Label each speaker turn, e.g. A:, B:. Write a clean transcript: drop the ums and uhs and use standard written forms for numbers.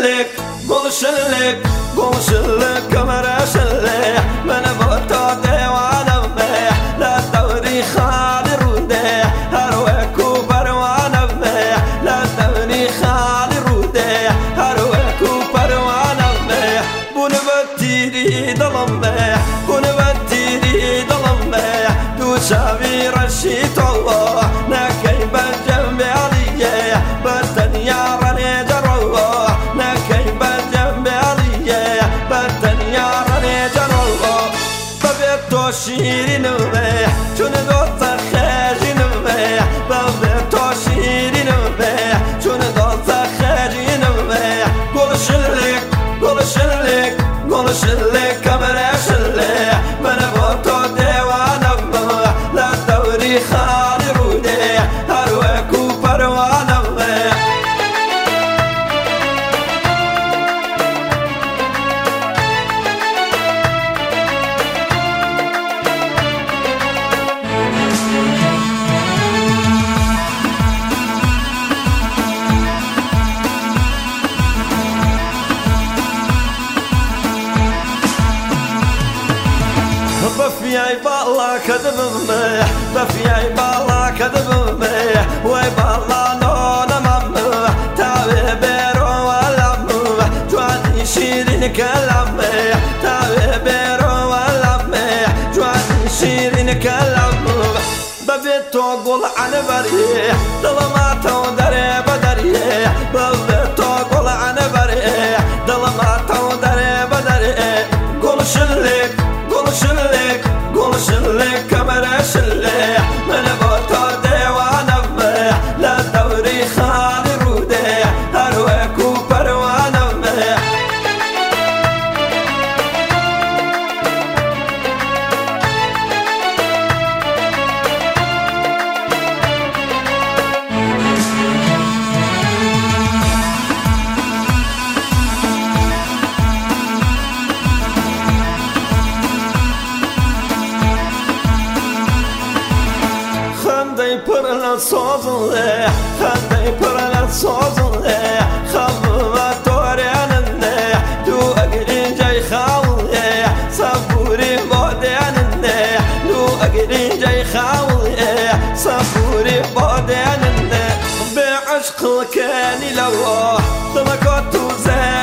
A: شلك قول شلك كمرة شلك من بطا ديوانا بميح لا دوري خالي روديح هرويكو بروانا بميح لا دوري خالي روديح هرويكو بروانا بميح بون بتيري ضلميح بون بتيري ضلميح دو شابي رشيت الله ناكي بجنب عليا بطن يارني جروح ناكي بجنب عليا بطن يارني جروح ببيتو شيري نبيح چون دوتا خاجي نبيح ببيتو شيري نبيح چون دوتا خاجي نبيح قول شلك كمرة شلك من بطو ديوانا بميح لا دوري خالي روديح هرويكو بروانا بميح بفياي بالا كذب مميح بفياي بالا كذب مميح وي بالا نونا مميح تاوي بيرو ولا مميح جواني شيرين كلام مميح تاوي بيرو ولا مميح جواني شيرين كلام مميح ببيتو قول عن بريح ظلماتو دري بدريح ببيتو قول عن بريح ظلماتو دري بدريح قول شلك كمرة شلك من بطا ديوانا بميح لا دوري خالي روديح هرويكو بروانا بميح پرلا سوزله خندي پرلا سوزله خلوا توريننه دو اگرين جاي خاوله صبوري بوديننه دو اگرين جاي خاوله صبوري بوديننه بعشق كاني لو ضمكت زين